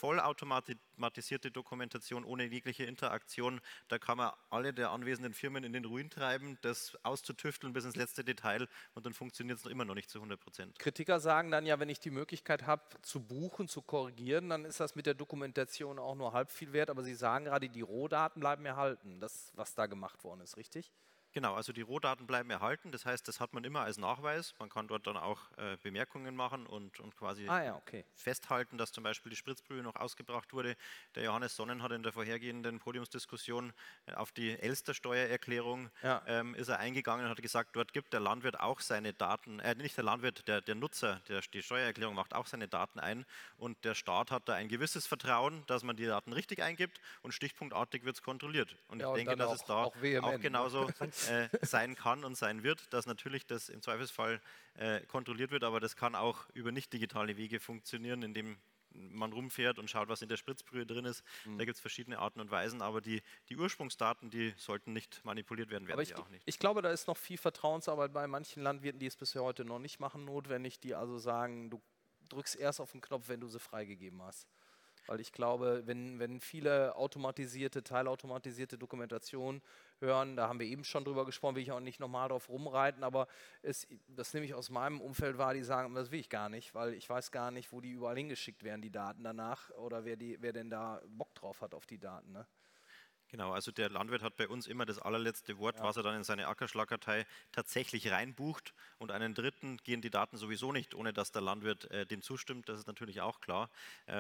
automatisierte Dokumentation ohne jegliche Interaktion, da kann man alle der anwesenden Firmen in den Ruin treiben, das auszutüfteln bis ins letzte Detail und dann funktioniert es immer noch nicht zu 100%. Kritiker sagen dann ja, wenn ich die Möglichkeit habe zu buchen, zu korrigieren, dann ist das mit der Dokumentation auch nur halb viel wert, aber Sie sagen gerade, die Rohdaten bleiben erhalten, das, was da gemacht worden ist, richtig? Genau, also die Rohdaten bleiben erhalten, das heißt, das hat man immer als Nachweis. Man kann dort dann auch Bemerkungen machen und quasi festhalten, dass zum Beispiel die Spritzbrühe noch ausgebracht wurde. Der Johannes Sonnen hat in der vorhergehenden Podiumsdiskussion auf die Elster-Steuererklärung ist er eingegangen und hat gesagt, dort gibt der Landwirt auch seine Daten, nicht der Landwirt, der Nutzer, der die Steuererklärung macht, auch seine Daten ein und der Staat hat da ein gewisses Vertrauen, dass man die Daten richtig eingibt und stichpunktartig wird es kontrolliert. Und ich denke, dass es da auch genauso sein kann und sein wird, dass natürlich das im Zweifelsfall kontrolliert wird, aber das kann auch über nicht digitale Wege funktionieren, indem man rumfährt und schaut, was in der Spritzbrühe drin ist. Da gibt es verschiedene Arten und Weisen, aber die Ursprungsdaten, die sollten nicht manipuliert werden, werden sie auch nicht. Ich glaube, da ist noch viel Vertrauensarbeit bei manchen Landwirten, die es bisher heute noch nicht machen, notwendig, die also sagen, du drückst erst auf den Knopf, wenn du sie freigegeben hast. Weil ich glaube, wenn viele teilautomatisierte Dokumentation hören, da haben wir eben schon drüber gesprochen, will ich auch nicht nochmal drauf rumreiten, aber das nehme ich aus meinem Umfeld wahr, die sagen, das will ich gar nicht, weil ich weiß gar nicht, wo die überall hingeschickt werden, die Daten danach, oder wer denn da Bock drauf hat auf die Daten. Ne? Genau, also der Landwirt hat bei uns immer das allerletzte Wort, was er dann in seine Ackerschlagkartei tatsächlich reinbucht und einen dritten gehen die Daten sowieso nicht, ohne dass der Landwirt dem zustimmt, das ist natürlich auch klar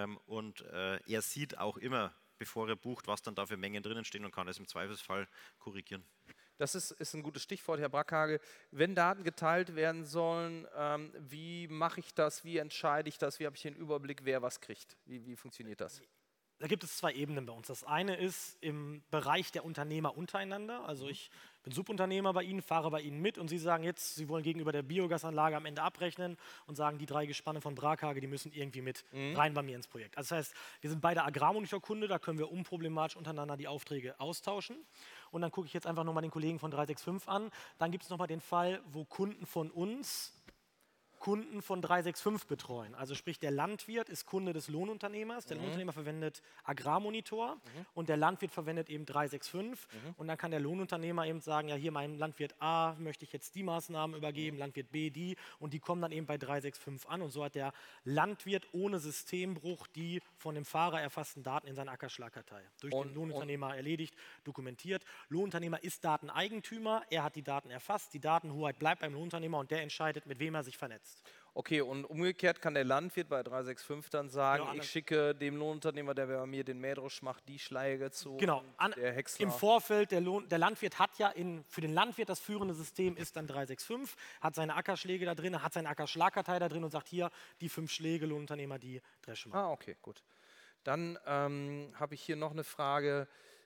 und er sieht auch immer, bevor er bucht, was dann da für Mengen drinnen stehen und kann es im Zweifelsfall korrigieren. Das ist ein gutes Stichwort, Herr Brackhage. Wenn Daten geteilt werden sollen, wie mache ich das, wie entscheide ich das, wie habe ich den Überblick, wer was kriegt? Wie funktioniert das? Da gibt es zwei Ebenen bei uns. Das eine ist im Bereich der Unternehmer untereinander. Also ich bin Subunternehmer bei Ihnen, fahre bei Ihnen mit und Sie sagen jetzt, Sie wollen gegenüber der Biogasanlage am Ende abrechnen und sagen, die 3 Gespanne von Brackhage, die müssen irgendwie mit rein bei mir ins Projekt. Also das heißt, wir sind beide Agrarmonitor-Kunde, da können wir unproblematisch untereinander die Aufträge austauschen. Und dann gucke ich jetzt einfach nochmal den Kollegen von 365 an. Dann gibt es nochmal den Fall, wo Kunden von uns Kunden von 365 betreuen. Also sprich, der Landwirt ist Kunde des Lohnunternehmers, der Lohnunternehmer verwendet Agrarmonitor und der Landwirt verwendet eben 365 und dann kann der Lohnunternehmer eben sagen, ja hier meinem Landwirt A möchte ich jetzt die Maßnahmen übergeben, Landwirt B die und die kommen dann eben bei 365 an und so hat der Landwirt ohne Systembruch die von dem Fahrer erfassten Daten in seiner Ackerschlagkartei durch den Lohnunternehmer erledigt, dokumentiert. Lohnunternehmer ist Dateneigentümer, er hat die Daten erfasst, die Datenhoheit bleibt beim Lohnunternehmer und der entscheidet, mit wem er sich vernetzt. Okay, und umgekehrt kann der Landwirt bei 365 dann sagen, ich schicke dem Lohnunternehmer, der bei mir den Mähdresch macht, die Schläge zu. Genau, der Häcksler. Im Vorfeld, der Landwirt hat ja für den Landwirt das führende System ist dann 365, hat seine Ackerschläge da drin, hat seine Ackerschlagkartei da drin und sagt hier, die 5 Schläge, Lohnunternehmer, die dreschen mal. Okay, gut. Dann habe ich hier noch eine Frage.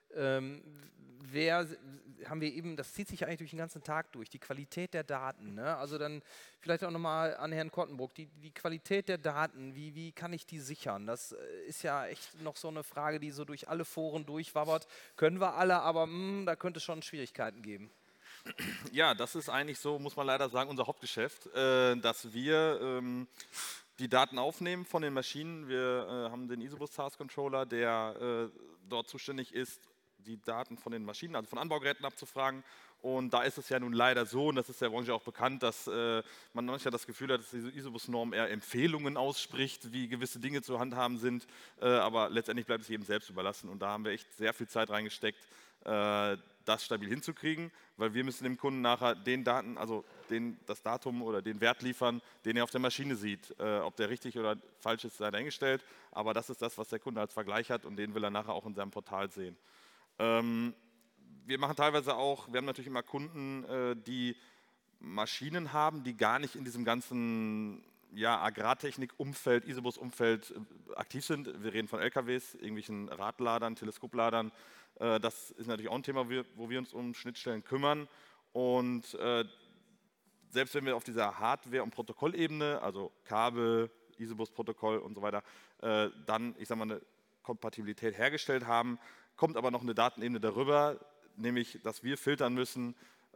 Haben wir eben, das zieht sich eigentlich durch den ganzen Tag durch, die Qualität der Daten. Ne? Also dann vielleicht auch nochmal an Herrn Kottenbruck, die Qualität der Daten, wie kann ich die sichern? Das ist ja echt noch so eine Frage, die so durch alle Foren durchwabbert. Können wir alle, aber da könnte es schon Schwierigkeiten geben. Ja, das ist eigentlich so, muss man leider sagen, unser Hauptgeschäft, dass wir die Daten aufnehmen von den Maschinen. Wir haben den Isobus Task Controller, der dort zuständig ist, die Daten von den Maschinen, also von Anbaugeräten abzufragen. Und da ist es ja nun leider so, und das ist der Branche auch bekannt, dass man manchmal das Gefühl hat, dass diese Isobus-Norm eher Empfehlungen ausspricht, wie gewisse Dinge zu handhaben sind. Aber letztendlich bleibt es jedem selbst überlassen. Und da haben wir echt sehr viel Zeit reingesteckt, das stabil hinzukriegen, weil wir müssen dem Kunden nachher den Daten, also das Datum oder den Wert liefern, den er auf der Maschine sieht. Ob der richtig oder falsch ist, sei dahingestellt. Aber das ist das, was der Kunde als Vergleich hat und den will er nachher auch in seinem Portal sehen. Wir machen teilweise auch, wir haben natürlich immer Kunden, die Maschinen haben, die gar nicht in diesem ganzen Agrartechnik-Umfeld, Isobus-Umfeld aktiv sind. Wir reden von LKWs, irgendwelchen Radladern, Teleskopladern. Das ist natürlich auch ein Thema, wo wir uns um Schnittstellen kümmern. Und selbst wenn wir auf dieser Hardware- und Protokollebene, also Kabel, Isobus-Protokoll und so weiter, dann, ich sag mal, eine Kompatibilität hergestellt haben, kommt aber noch eine Datenebene darüber, nämlich, dass wir filtern müssen,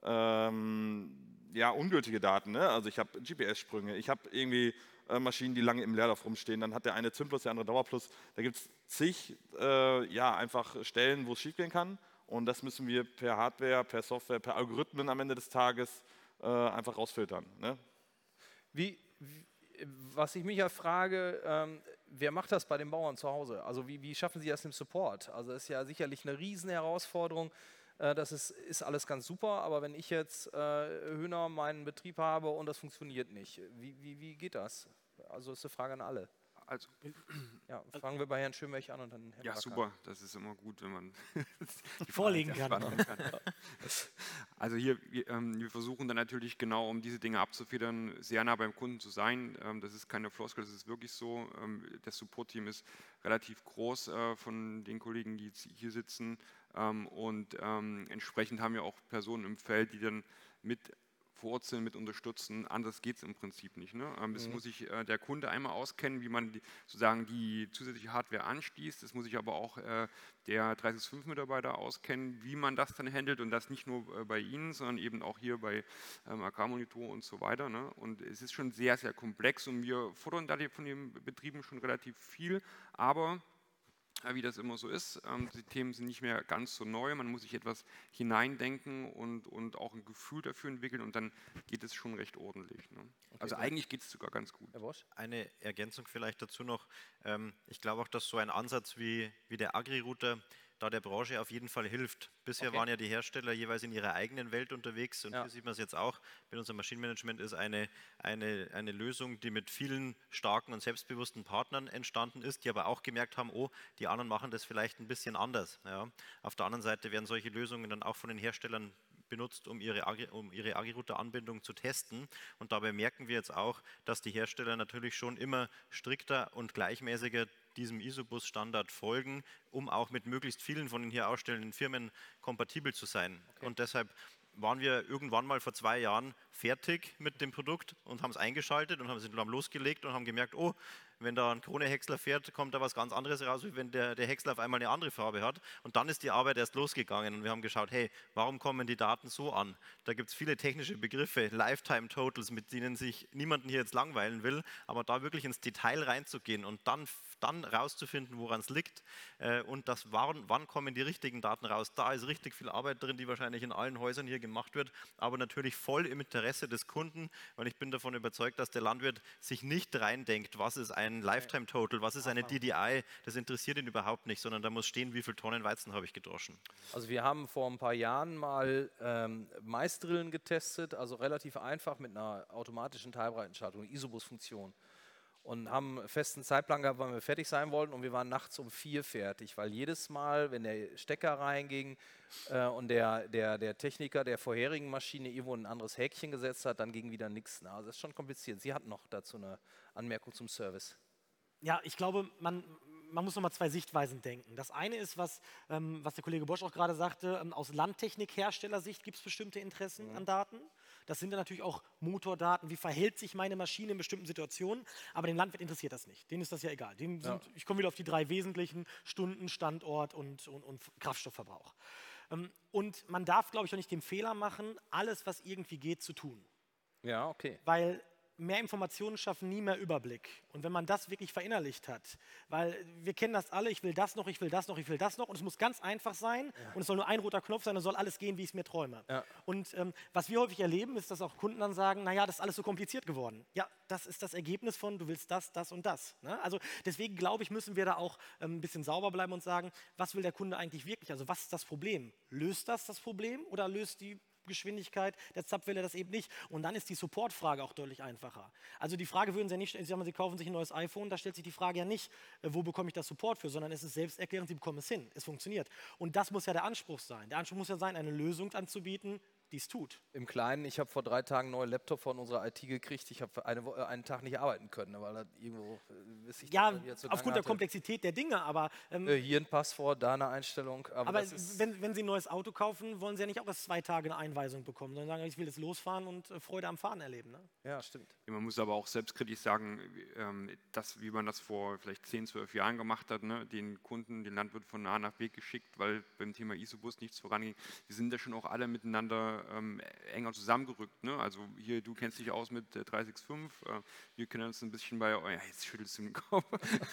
ungültige Daten. Ne? Also ich habe GPS-Sprünge, ich habe irgendwie Maschinen, die lange im Leerlauf rumstehen, dann hat der eine Zündplus, der andere Dauerplus. Da gibt es zig einfach Stellen, wo es schiefgehen kann. Und das müssen wir per Hardware, per Software, per Algorithmen am Ende des Tages einfach rausfiltern. Ne? Was ich mich ja frage, wer macht das bei den Bauern zu Hause? Also wie schaffen Sie das im Support? Also das ist ja sicherlich eine riesen Herausforderung. Das ist alles ganz super, aber wenn ich jetzt Hühner meinen Betrieb habe und das funktioniert nicht, wie geht das? Also ist eine Frage an alle. Also, fangen wir bei Herrn Schönberg an und dann Herrn Backer. Super, das ist immer gut, wenn man die vorlegen kann. Also hier, wir versuchen dann natürlich genau, um diese Dinge abzufedern, sehr nah beim Kunden zu sein. Das ist keine Floskel, das ist wirklich so. Das Support-Team ist relativ groß von den Kollegen, die jetzt hier sitzen. Und entsprechend haben wir auch Personen im Feld, die dann mit vor Ort sind, mit unterstützen. Anders geht es im Prinzip nicht. Ne? Das muss sich der Kunde einmal auskennen, wie man sozusagen die zusätzliche Hardware anschließt. Das muss sich aber auch der 365-Mitarbeiter auskennen, wie man das dann handelt und das nicht nur bei Ihnen, sondern eben auch hier bei Agrarmonitor und so weiter. Ne? Und es ist schon sehr, sehr komplex und wir fordern da von den Betrieben schon relativ viel, aber wie das immer so ist, die Themen sind nicht mehr ganz so neu, man muss sich etwas hineindenken und auch ein Gefühl dafür entwickeln und dann geht es schon recht ordentlich. Ne? Okay, also eigentlich geht es sogar ganz gut. Herr Bosch? Eine Ergänzung vielleicht dazu noch. Ich glaube auch, dass so ein Ansatz wie der Agri-Router da der Branche auf jeden Fall hilft. Bisher waren ja die Hersteller jeweils in ihrer eigenen Welt unterwegs und hier sieht man es jetzt auch. Mit unserem Maschinenmanagement ist eine Lösung, die mit vielen starken und selbstbewussten Partnern entstanden ist, die aber auch gemerkt haben, oh, die anderen machen das vielleicht ein bisschen anders. Ja. Auf der anderen Seite werden solche Lösungen dann auch von den Herstellern benutzt, um ihre Agri-Router-Anbindung zu testen. Und dabei merken wir jetzt auch, dass die Hersteller natürlich schon immer strikter und gleichmäßiger diesem Isobus-Standard folgen, um auch mit möglichst vielen von den hier ausstellenden Firmen kompatibel zu sein. Okay. Und deshalb waren wir irgendwann mal vor 2 Jahren fertig mit dem Produkt und haben es eingeschaltet und haben losgelegt und haben gemerkt, oh, Wenn da ein Krone-Häcksler fährt, kommt da was ganz anderes raus, wie wenn der Häcksler auf einmal eine andere Farbe hat. Und dann ist die Arbeit erst losgegangen und wir haben geschaut, hey, warum kommen die Daten so an? Da gibt es viele technische Begriffe, Lifetime Totals, mit denen sich niemanden hier jetzt langweilen will, aber da wirklich ins Detail reinzugehen und dann rauszufinden, woran es liegt und wann kommen die richtigen Daten raus. Da ist richtig viel Arbeit drin, die wahrscheinlich in allen Häusern hier gemacht wird, aber natürlich voll im Interesse des Kunden, weil ich bin davon überzeugt, dass der Landwirt sich nicht reindenkt, was ist ein Lifetime Total, was ist eine DDI, das interessiert ihn überhaupt nicht, sondern da muss stehen, wie viele Tonnen Weizen habe ich gedroschen. Also wir haben vor ein paar Jahren mal Maisdrillen getestet, also relativ einfach mit einer automatischen Teilbreitenschaltung, Isobus-Funktion. Und haben einen festen Zeitplan gehabt, wann wir fertig sein wollten, und wir waren nachts um 4 fertig, weil jedes Mal, wenn der Stecker reinging und der Techniker der vorherigen Maschine irgendwo ein anderes Häkchen gesetzt hat, dann ging wieder nichts. Also das ist schon kompliziert. Sie hatten noch dazu eine Anmerkung zum Service. Ja, ich glaube, man muss nochmal zwei Sichtweisen denken. Das eine ist, was der Kollege Bosch auch gerade sagte, aus Landtechnik-Herstellersicht gibt es bestimmte Interessen an Daten. Das sind dann natürlich auch Motordaten, wie verhält sich meine Maschine in bestimmten Situationen, aber den Landwirt interessiert das nicht. Denen ist das ja egal. Ich komme wieder auf die 3 wesentlichen: Stunden, Standort und Kraftstoffverbrauch. Und man darf, glaube ich, auch nicht den Fehler machen, alles, was irgendwie geht, zu tun. Ja, okay. Weil mehr Informationen schaffen nie mehr Überblick. Und wenn man das wirklich verinnerlicht hat, weil wir kennen das alle, ich will das noch, ich will das noch, ich will das noch, und es muss ganz einfach sein und es soll nur ein roter Knopf sein, und soll alles gehen, wie ich es mir träume. Ja. Und was wir häufig erleben, ist, dass auch Kunden dann sagen, naja, das ist alles so kompliziert geworden. Ja, das ist das Ergebnis von, du willst das, das und das. Ne? Also deswegen, glaube ich, müssen wir da auch ein bisschen sauber bleiben und sagen, was will der Kunde eigentlich wirklich? Also was ist das Problem? Löst das Problem oder löst die Geschwindigkeit der Zapfwelle das eben nicht? Und dann ist die Supportfrage auch deutlich einfacher. Also die Frage würden Sie ja nicht stellen, Sie kaufen sich ein neues iPhone, da stellt sich die Frage ja nicht, wo bekomme ich das Support für, sondern es ist selbsterklärend, Sie bekommen es hin, es funktioniert. Und das muss ja der Anspruch sein. Der Anspruch muss ja sein, eine Lösung anzubieten, die es tut. Im Kleinen, ich habe vor 3 Tagen einen neuen Laptop von unserer IT gekriegt. Ich habe einen Tag nicht arbeiten können, weil das irgendwo... Ja, aufgrund der Komplexität der Dinge, aber... hier ein Passwort, da eine Einstellung. Aber wenn Sie ein neues Auto kaufen, wollen Sie ja nicht auch erst 2 Tage eine Einweisung bekommen, sondern sagen, ich will jetzt losfahren und Freude am Fahren erleben. Ne? Ja, stimmt. Man muss aber auch selbstkritisch sagen, wie man das vor vielleicht 10, 12 Jahren gemacht hat, ne? Den Kunden, den Landwirt von A nach B geschickt, weil beim Thema Isobus nichts voranging. Die sind ja schon auch alle miteinander enger zusammengerückt. Ne? Also hier, du kennst dich aus mit 365, wir kennen uns ein bisschen bei, oh ja, jetzt schüttelst du den Kopf.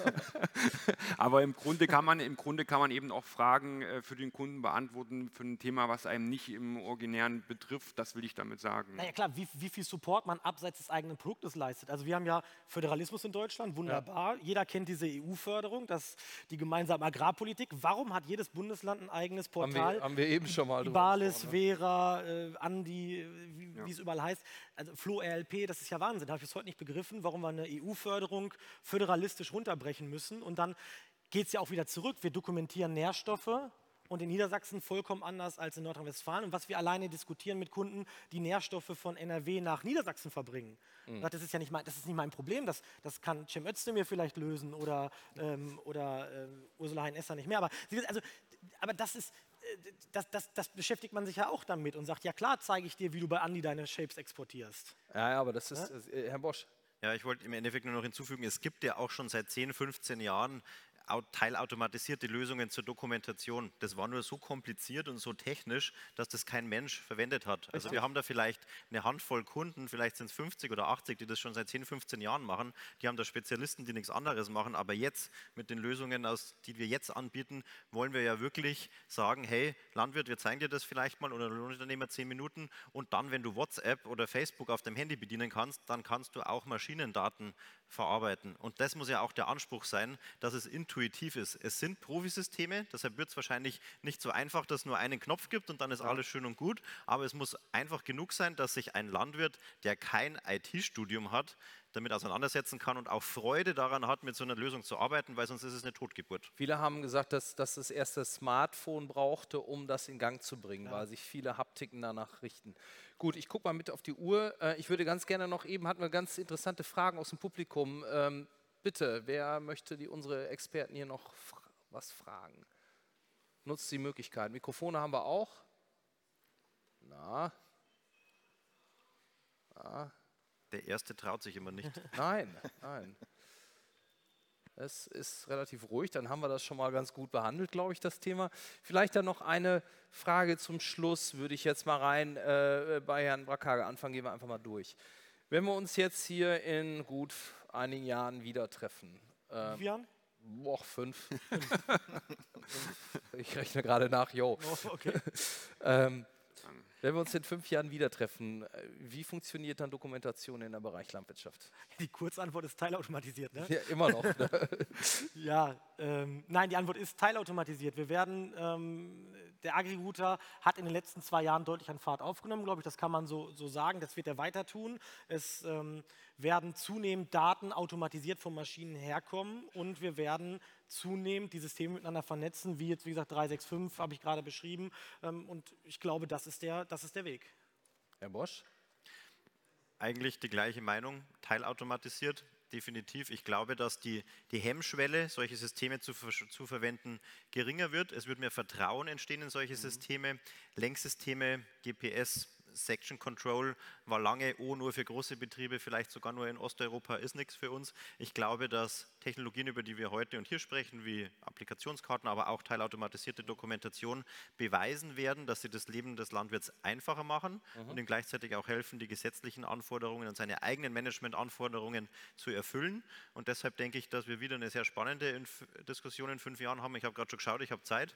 Aber im Grunde kann man eben auch Fragen für den Kunden beantworten, für ein Thema, was einem nicht im Originären betrifft, das will ich damit sagen. Naja klar, wie viel Support man abseits des eigenen Produktes leistet. Also wir haben ja Föderalismus in Deutschland, wunderbar. Ja. Jeder kennt diese EU-Förderung, die gemeinsame Agrarpolitik. Warum hat jedes Bundesland ein eigenes Portal? Haben wir eben schon mal Ibalis, Vera, Andi, wie es überall heißt. Also Flo RLP, das ist ja Wahnsinn. Da habe ich bis heute nicht begriffen, warum wir eine EU-Förderung föderalistisch runterbrechen müssen. Und dann geht es ja auch wieder zurück. Wir dokumentieren Nährstoffe. Und in Niedersachsen vollkommen anders als in Nordrhein-Westfalen. Und was wir alleine diskutieren mit Kunden, die Nährstoffe von NRW nach Niedersachsen verbringen. Das ist ja nicht mein Problem. Das kann Cem Özdemir vielleicht lösen oder Ursula Hein-Esser nicht mehr. Aber das beschäftigt man sich ja auch damit und sagt, ja klar, zeige ich dir, wie du bei Andi deine Shapes exportierst. Ja, aber das ist, Herr Bosch. Ja, ich wollte im Endeffekt nur noch hinzufügen, es gibt ja auch schon seit 10, 15 Jahren teilautomatisierte Lösungen zur Dokumentation. Das war nur so kompliziert und so technisch, dass das kein Mensch verwendet hat. Also wir haben da vielleicht eine Handvoll Kunden, vielleicht sind es 50 oder 80, die das schon seit 10, 15 Jahren machen. Die haben da Spezialisten, die nichts anderes machen. Aber jetzt mit den Lösungen, die wir jetzt anbieten, wollen wir ja wirklich sagen, hey Landwirt, wir zeigen dir das vielleicht mal oder Lohnunternehmer 10 Minuten und dann, wenn du WhatsApp oder Facebook auf dem Handy bedienen kannst, dann kannst du auch Maschinendaten verarbeiten. Und das muss ja auch der Anspruch sein, dass es intuitiv ist. Es sind Profisysteme, deshalb wird es wahrscheinlich nicht so einfach, dass es nur einen Knopf gibt und dann ist alles schön und gut, aber es muss einfach genug sein, dass sich ein Landwirt, der kein IT-Studium hat, damit auseinandersetzen kann und auch Freude daran hat, mit so einer Lösung zu arbeiten, weil sonst ist es eine Totgeburt. Viele haben gesagt, dass es erst das Smartphone brauchte, um das in Gang zu bringen, weil sich viele Haptiken danach richten. Gut, ich gucke mal mit auf die Uhr. Ich würde ganz gerne noch, eben hatten wir ganz interessante Fragen aus dem Publikum. Bitte, wer möchte unsere Experten hier noch was fragen? Nutzt die Möglichkeit. Mikrofone haben wir auch. Na. Der Erste traut sich immer nicht. Nein. Es ist relativ ruhig, dann haben wir das schon mal ganz gut behandelt, glaube ich, das Thema. Vielleicht dann noch eine Frage zum Schluss, würde ich jetzt mal rein bei Herrn Brackhage anfangen, gehen wir einfach mal durch. Wenn wir uns jetzt hier in gut einigen Jahren wieder treffen. Wie viele Jahren? 5. Ich rechne gerade nach, jo. Oh, okay. Wenn wir uns in 5 Jahren wieder treffen, wie funktioniert dann Dokumentation in der Bereich Landwirtschaft? Die Kurzantwort ist teilautomatisiert, ne? Ja, immer noch. Ne? Ja, nein, die Antwort ist teilautomatisiert. Wir werden, der Agri-Router hat in den letzten 2 Jahren deutlich an Fahrt aufgenommen, glaube ich, das kann man so sagen, das wird er weiter tun. Es werden zunehmend Daten automatisiert von Maschinen herkommen und wir werden zunehmend die Systeme miteinander vernetzen, wie jetzt, wie gesagt, 365 habe ich gerade beschrieben. Und ich glaube, das ist der Weg. Herr Bosch? Eigentlich die gleiche Meinung, teilautomatisiert, definitiv. Ich glaube, dass die Hemmschwelle, solche Systeme zu verwenden, geringer wird. Es wird mehr Vertrauen entstehen in solche Systeme. Lenksysteme, GPS, Section Control war lange nur für große Betriebe, vielleicht sogar nur in Osteuropa, ist nichts für uns. Ich glaube, dass Technologien, über die wir heute und hier sprechen, wie Applikationskarten, aber auch teilautomatisierte Dokumentation, beweisen werden, dass sie das Leben des Landwirts einfacher machen und ihm gleichzeitig auch helfen, die gesetzlichen Anforderungen und seine eigenen Managementanforderungen zu erfüllen. Und deshalb denke ich, dass wir wieder eine sehr spannende Diskussion in 5 Jahren haben. Ich habe gerade schon geschaut, ich habe Zeit.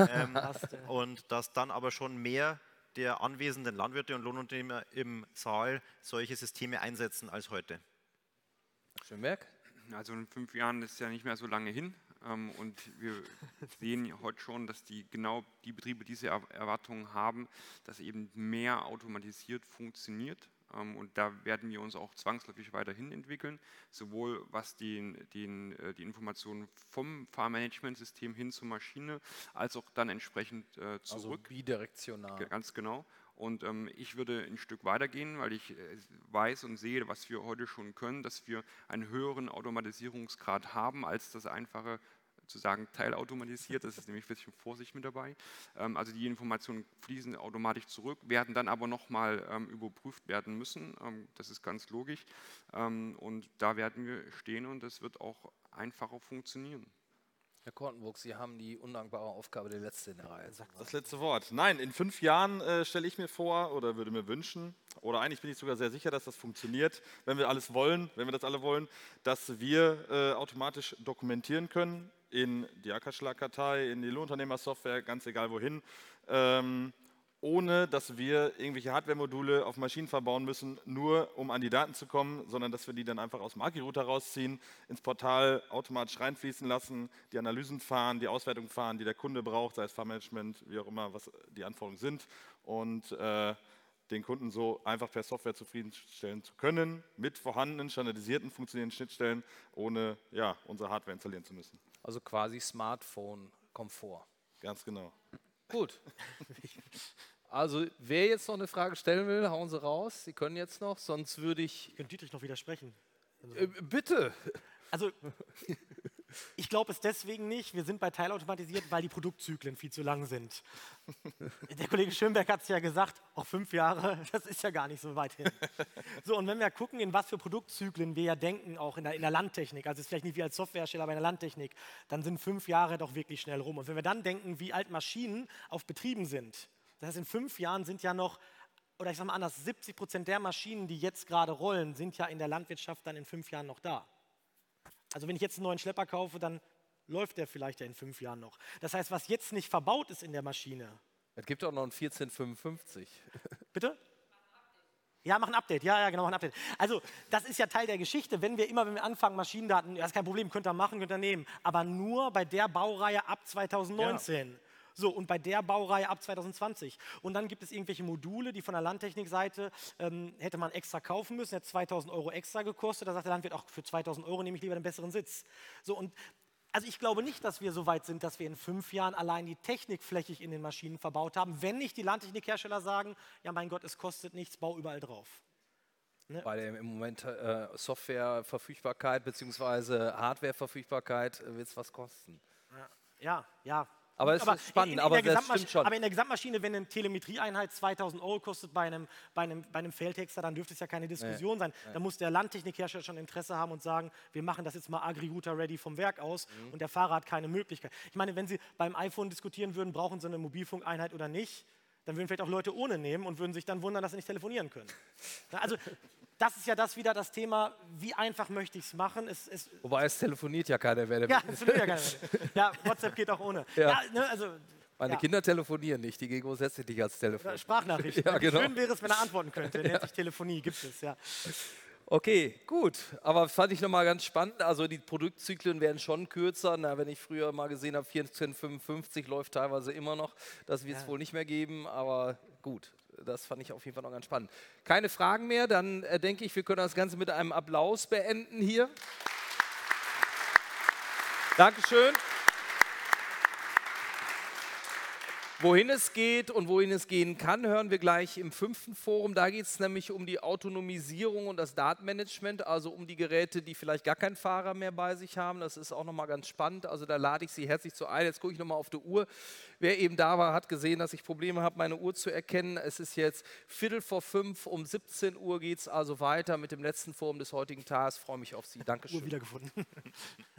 Und dass dann aber schon mehr der anwesenden Landwirte und Lohnunternehmer im Saal solche Systeme einsetzen als heute. Schönberg? Also in 5 Jahren ist ja nicht mehr so lange hin und wir sehen heute schon, dass genau die Betriebe diese Erwartungen haben, dass eben mehr automatisiert funktioniert. Und da werden wir uns auch zwangsläufig weiterhin entwickeln, sowohl was die Informationen vom Fahrmanagementsystem hin zur Maschine, als auch dann entsprechend zurück. Also bidirektional. Ganz genau. Und ich würde ein Stück weitergehen, weil ich weiß und sehe, was wir heute schon können, dass wir einen höheren Automatisierungsgrad haben als das einfache zu sagen, teilautomatisiert, das ist nämlich ein bisschen Vorsicht mit dabei. Also die Informationen fließen automatisch zurück, werden dann aber nochmal überprüft werden müssen, das ist ganz logisch. Und da werden wir stehen und es wird auch einfacher funktionieren. Herr Kortenburg, Sie haben die undankbare Aufgabe, der Letzte in der Reihe. Das letzte Wort. Nein, in 5 Jahren stelle ich mir vor oder würde mir wünschen, oder eigentlich bin ich sogar sehr sicher, dass das funktioniert, wenn wir alles wollen, wenn wir das alle wollen, dass wir automatisch dokumentieren können in die Ackerschlagkartei, in die Lohnunternehmersoftware, ganz egal wohin, ohne dass wir irgendwelche Hardware-Module auf Maschinen verbauen müssen, nur um an die Daten zu kommen, sondern dass wir die dann einfach aus dem Agri-Router rausziehen, ins Portal automatisch reinfließen lassen, die Analysen fahren, die Auswertung fahren, die der Kunde braucht, sei es Fahrmanagement, wie auch immer, was die Anforderungen sind, und den Kunden so einfach per Software zufriedenstellen zu können, mit vorhandenen, standardisierten, funktionierenden Schnittstellen, ohne unsere Hardware installieren zu müssen. Also quasi Smartphone-Komfort. Ganz genau. Gut. Also wer jetzt noch eine Frage stellen will, hauen Sie raus. Sie können jetzt noch, sonst würde ich... Ich könnte Dietrich noch widersprechen. Bitte. Also ich glaube es deswegen nicht. Wir sind bei teilautomatisiert, weil die Produktzyklen viel zu lang sind. Der Kollege Schönberg hat es ja gesagt, auch 5 Jahre, das ist ja gar nicht so weit hin. So, und wenn wir gucken, in was für Produktzyklen wir ja denken, auch in der Landtechnik, also ist vielleicht nicht wie als Softwarehersteller, aber in der Landtechnik, dann sind 5 Jahre doch wirklich schnell rum. Und wenn wir dann denken, wie alt Maschinen auf Betrieben sind, das heißt, in 5 Jahren sind ja noch, oder ich sage mal anders, 70% der Maschinen, die jetzt gerade rollen, sind ja in der Landwirtschaft dann in 5 Jahren noch da. Also wenn ich jetzt einen neuen Schlepper kaufe, dann läuft der vielleicht ja in 5 Jahren noch. Das heißt, was jetzt nicht verbaut ist in der Maschine. Es gibt auch noch einen 1455. Bitte? Ja, mach ein Update. Ja, genau, mach ein Update. Also das ist ja Teil der Geschichte. Wenn wir anfangen, Maschinendaten, das ist kein Problem, könnt ihr machen, könnt ihr nehmen. Aber nur bei der Baureihe ab 2019. Ja. So, und bei der Baureihe ab 2020. Und dann gibt es irgendwelche Module, die von der Landtechnikseite hätte man extra kaufen müssen, hat 2.000 € extra gekostet. Da sagt der Landwirt, auch für 2.000 € nehme ich lieber den besseren Sitz. So, und also ich glaube nicht, dass wir so weit sind, dass wir in 5 Jahren allein die Technik flächig in den Maschinen verbaut haben, wenn nicht die Landtechnikhersteller sagen, ja mein Gott, es kostet nichts, bau überall drauf. Ne? Weil im Moment Softwareverfügbarkeit bzw. Hardwareverfügbarkeit wird es was kosten. Ja. Aber es ist spannend, aber das stimmt schon. Aber in der Gesamtmaschine, wenn eine Telemetrieeinheit 2.000 € kostet bei einem Feldhexer, dann dürfte es ja keine Diskussion sein. Da muss der Landtechnikhersteller schon Interesse haben und sagen, wir machen das jetzt mal Agri-Router-ready vom Werk aus und der Fahrer hat keine Möglichkeit. Ich meine, wenn Sie beim iPhone diskutieren würden, brauchen Sie eine Mobilfunkeinheit oder nicht, dann würden vielleicht auch Leute ohne nehmen und würden sich dann wundern, dass sie nicht telefonieren können. Also das ist ja wieder das Thema, wie einfach möchte ich es machen. Wobei es telefoniert ja keiner mehr. Ja, es telefoniert ja keiner mehr. Ja, WhatsApp geht auch ohne. Ja. Ne, also, Meine Kinder telefonieren nicht, die gehen grundsätzlich nicht ans Telefon. Sprachnachrichten. Ja, genau. Schön wäre es, wenn er antworten könnte. Nennt sich Telefonie, gibt es, ja. Okay, gut. Aber das fand ich nochmal ganz spannend. Also die Produktzyklen werden schon kürzer. Na, wenn ich früher mal gesehen habe, 1455 läuft teilweise immer noch. Das wird es wohl nicht mehr geben, aber gut. Das fand ich auf jeden Fall noch ganz spannend. Keine Fragen mehr, dann denke ich, wir können das Ganze mit einem Applaus beenden hier. Dankeschön. Wohin es geht und wohin es gehen kann, hören wir gleich im 5. Forum. Da geht es nämlich um die Autonomisierung und das Datenmanagement, also um die Geräte, die vielleicht gar keinen Fahrer mehr bei sich haben. Das ist auch nochmal ganz spannend. Also da lade ich Sie herzlich zu ein. Jetzt gucke ich nochmal auf die Uhr. Wer eben da war, hat gesehen, dass ich Probleme habe, meine Uhr zu erkennen. Es ist jetzt 4:45, um 17 Uhr geht es also weiter mit dem letzten Forum des heutigen Tages. Ich freue mich auf Sie. Dankeschön. Uhr wiedergefunden.